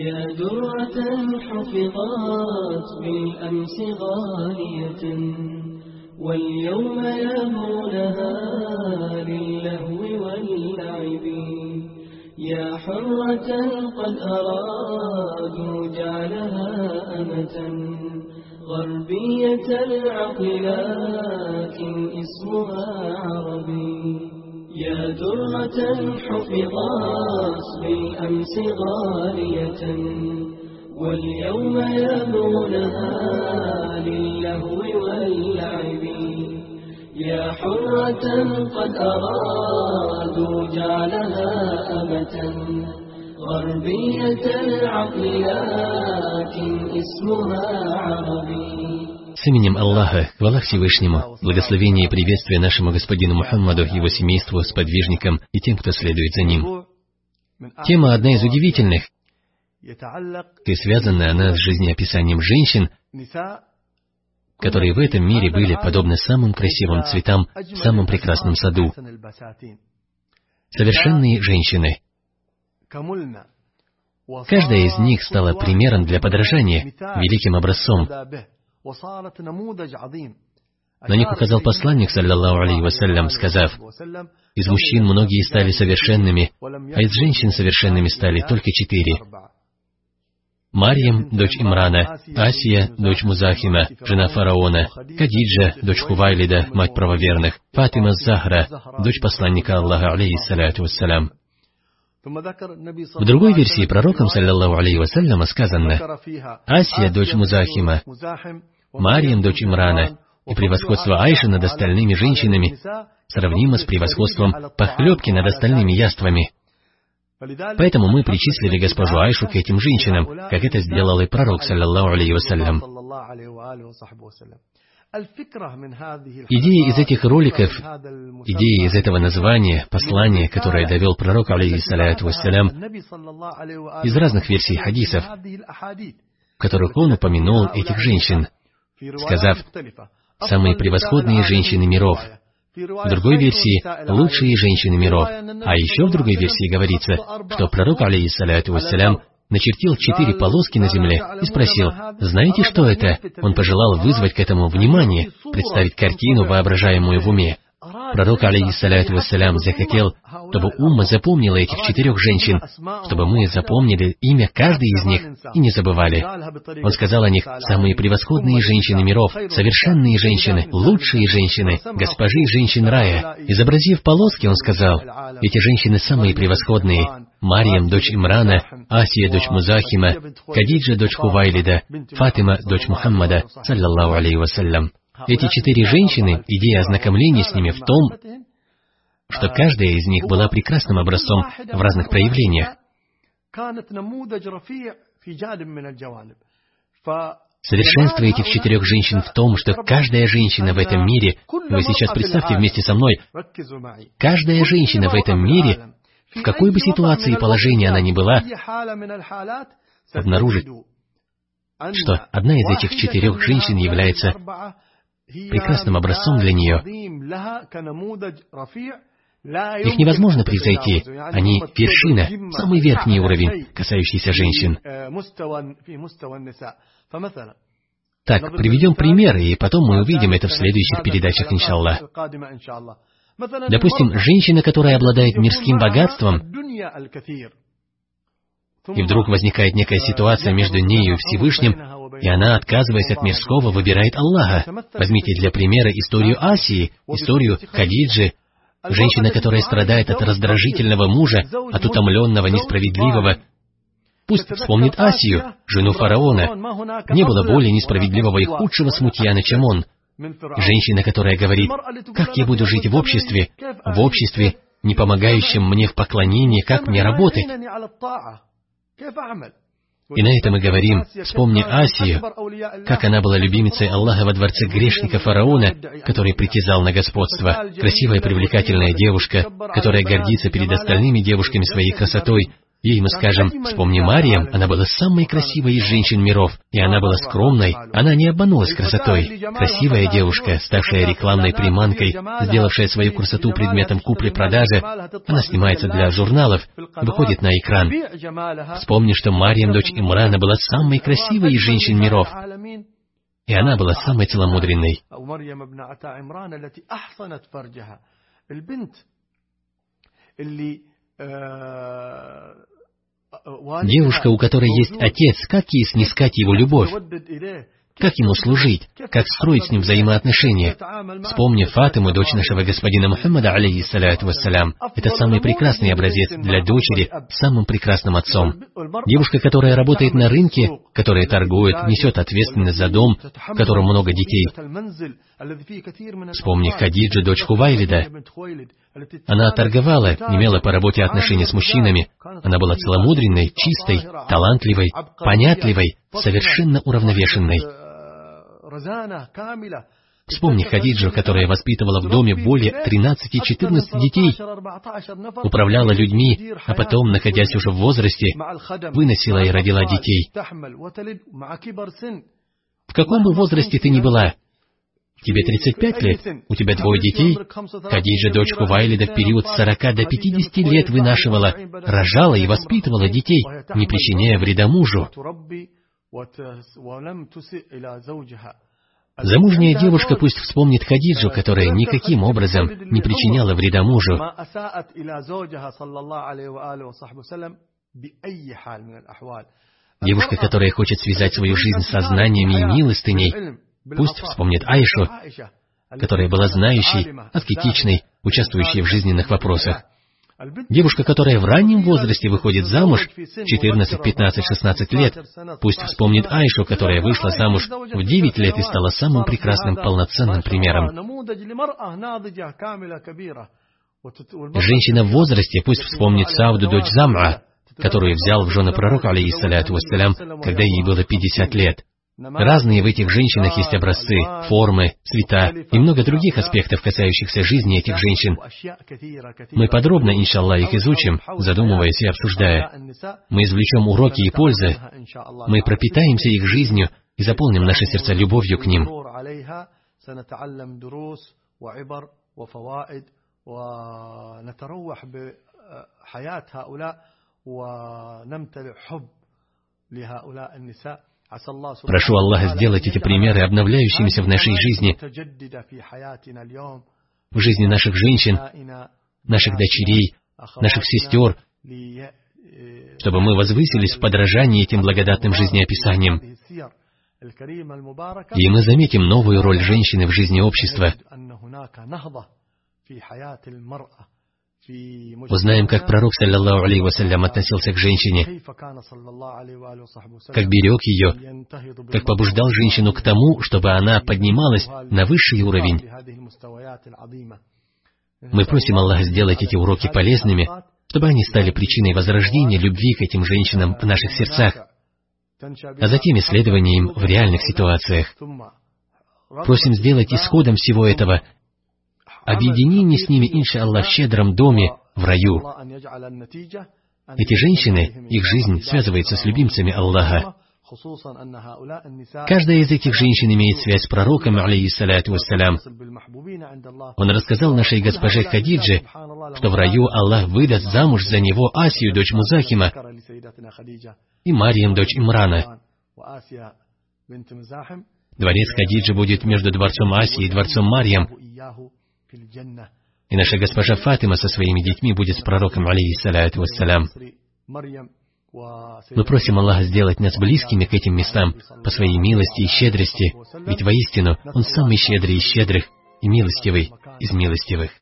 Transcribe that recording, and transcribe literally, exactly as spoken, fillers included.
يا درة حفظت بالأمس غالية واليوم يبغونها للهو واللعب يا حرة قد أرادوا جعلها أمة غربية العقل لكن اسمها عربي يا درة حفظت بالأمس غالية واليوم يبغونها للهو واللعب يا حرة قد أرادوا جعلها أمة غربية العقل لكن اسمها عربي. С именем Аллаха, хвала Всевышнему, благословение и приветствие нашему господину Мухаммаду, его семейству, сподвижникам и тем, кто следует за ним. Тема одна из удивительных, и связана она с жизнеописанием женщин, которые в этом мире были подобны самым красивым цветам в самом прекрасном саду. Совершенные женщины. Каждая из них стала примером для подражания, великим образцом. На них указал посланник, саллаллаху алейхи вассалям, сказав: «Из мужчин многие стали совершенными, а из женщин совершенными стали только четыре. Марьям, дочь Имрана, Асия, дочь Музахима, жена фараона, Кадиджа, дочь Хувайлида, мать правоверных, Фатима Захра, дочь посланника Аллаха, алейхиссаляту вассалям». В другой версии пророком, саллаллаху алейхи вассалям, сказано: «Асия, дочь Музахима, Марьям, дочь Имрана, и превосходство Айши над остальными женщинами сравнимо с превосходством похлебки над остальными яствами». Поэтому мы причислили госпожу Айшу к этим женщинам, как это сделал и пророк, саллаллаху алейхи вассалям. Идея из этих роликов, идея из этого названия, послания, которое довел пророк, алейхиссаляту вассалям, из разных версий хадисов, в которых он упомянул этих женщин, сказав: «самые превосходные женщины миров». В другой версии «лучшие женщины миров». А еще в другой версии говорится, что пророк, алейхиссаляту вассалям, начертил четыре полоски на земле и спросил: «Знаете, что это?» Он пожелал вызвать к этому внимание, представить картину, воображаемую в уме. Пророк, алейхиссаляту вассалям, захотел, чтобы умма запомнила этих четырех женщин, чтобы мы запомнили имя каждой из них и не забывали. Он сказал о них: «самые превосходные женщины миров, совершенные женщины, лучшие женщины, госпожи женщин рая». Изобразив полоски, он сказал: «эти женщины самые превосходные: Марьям, дочь Имрана, Асия, дочь Музахима, Кадиджа, дочь Хувайлида, Фатима, дочь Мухаммада, саллаллаху алейхи вассалям». Эти четыре женщины, идея ознакомления с ними в том, что каждая из них была прекрасным образцом в разных проявлениях. Совершенство этих четырех женщин в том, что каждая женщина в этом мире, вы сейчас представьте вместе со мной, каждая женщина в этом мире, в какой бы ситуации и положении она ни была, обнаружит, что одна из этих четырех женщин является прекрасным образцом для нее. Их невозможно превзойти. Они вершина, самый верхний уровень, касающийся женщин. Так, приведем пример, и потом мы увидим это в следующих передачах, иншаллах. Допустим, женщина, которая обладает мирским богатством, и вдруг возникает некая ситуация между нею и Всевышним, и она, отказываясь от мирского, выбирает Аллаха. Возьмите для примера историю Асии, историю Хадиджи, женщина, которая страдает от раздражительного мужа, от утомленного, несправедливого. Пусть вспомнит Асию, жену фараона. Не было более несправедливого и худшего смутьяна, чем он. Женщина, которая говорит: «Как я буду жить в обществе, в обществе, не помогающем мне в поклонении, как мне работать?» И на это мы говорим: вспомни Асию, как она была любимицей Аллаха во дворце грешника фараона, который притязал на господство. Красивая, привлекательная девушка, которая гордится перед остальными девушками своей красотой, Ей мы скажем: вспомни Марьям, она была самой красивой из женщин миров, и она была скромной, она не обманулась красотой. Красивая девушка, ставшая рекламной приманкой, сделавшая свою красоту предметом купли-продажи, она снимается для журналов, выходит на экран. Вспомни, что Марьям, дочь Имрана, была самой красивой из женщин миров, и она была самой целомудренной. Девушка, у которой есть отец, как ей снискать его любовь? Как ему служить? Как строить с ним взаимоотношения? Вспомни Фатиму, дочь нашего господина Мухаммада, алейхиссаляту вассалям. Это самый прекрасный образец для дочери с самым прекрасным отцом. Девушка, которая работает на рынке, которая торгует, несет ответственность за дом, в котором много детей. Вспомни Хадиджу, дочь Хувайлида. Она торговала, имела по работе отношения с мужчинами. Она была целомудренной, чистой, талантливой, понятливой, совершенно уравновешенной. Вспомни Хадиджу, которая воспитывала в доме более тринадцати-четырнадцати детей, управляла людьми, а потом, находясь уже в возрасте, выносила и родила детей. В каком бы возрасте ты ни была, тебе тридцать пять лет, у тебя двое детей, Хадиджа, дочь Хувайлида, в период с сорока до пятидесяти лет вынашивала, рожала и воспитывала детей, не причиняя вреда мужу. Замужняя девушка пусть вспомнит Хадиджу, которая никаким образом не причиняла вреда мужу. Девушка, которая хочет связать свою жизнь со знаниями и милостыней, пусть вспомнит Аишу, которая была знающей, аскетичной, участвующей в жизненных вопросах. Девушка, которая в раннем возрасте выходит замуж, четырнадцать, пятнадцать, шестнадцать лет, пусть вспомнит Аишу, которая вышла замуж в девять лет и стала самым прекрасным, полноценным примером. Женщина в возрасте пусть вспомнит Сауду, дочь Зам'a, которую взял в жены пророк, алейхиссаляту вассалям, когда ей было пятьдесят лет. Разные в этих женщинах есть образцы, формы, цвета и много других аспектов, касающихся жизни этих женщин. Мы подробно, иншаллах, их изучим, задумываясь и обсуждая. Мы извлечем уроки и пользы. Мы пропитаемся их жизнью и заполним наши сердца любовью к ним. Прошу Аллаха сделать эти примеры обновляющимися в нашей жизни, в жизни наших женщин, наших дочерей, наших сестер, чтобы мы возвысились в подражании этим благодатным жизнеописаниям. И мы заметим новую роль женщины в жизни общества. Узнаем, как пророк, саллаллаху алейхи вассалям, относился к женщине, как берег ее, как побуждал женщину к тому, чтобы она поднималась на высший уровень. Мы просим Аллаха сделать эти уроки полезными, чтобы они стали причиной возрождения любви к этим женщинам в наших сердцах, а затем исследования им в реальных ситуациях. Просим сделать исходом всего этого объединение с ними, иншаллах, в щедром доме, в раю. Эти женщины, их жизнь связывается с любимцами Аллаха. Каждая из этих женщин имеет связь с пророком, алейхиссаляту вассалям. Он рассказал нашей госпоже Хадидже, что в раю Аллах выдаст замуж за него Асию, дочь Музахима, и Марьям, дочь Имрана. Дворец Хадиджи будет между дворцом Асии и дворцом Марьям. И наша госпожа Фатима со своими детьми будет с пророком, алейхиссаляту вассалям. Мы просим Аллаха сделать нас близкими к этим местам по своей милости и щедрости, ведь воистину Он самый щедрый из щедрых и милостивый из милостивых.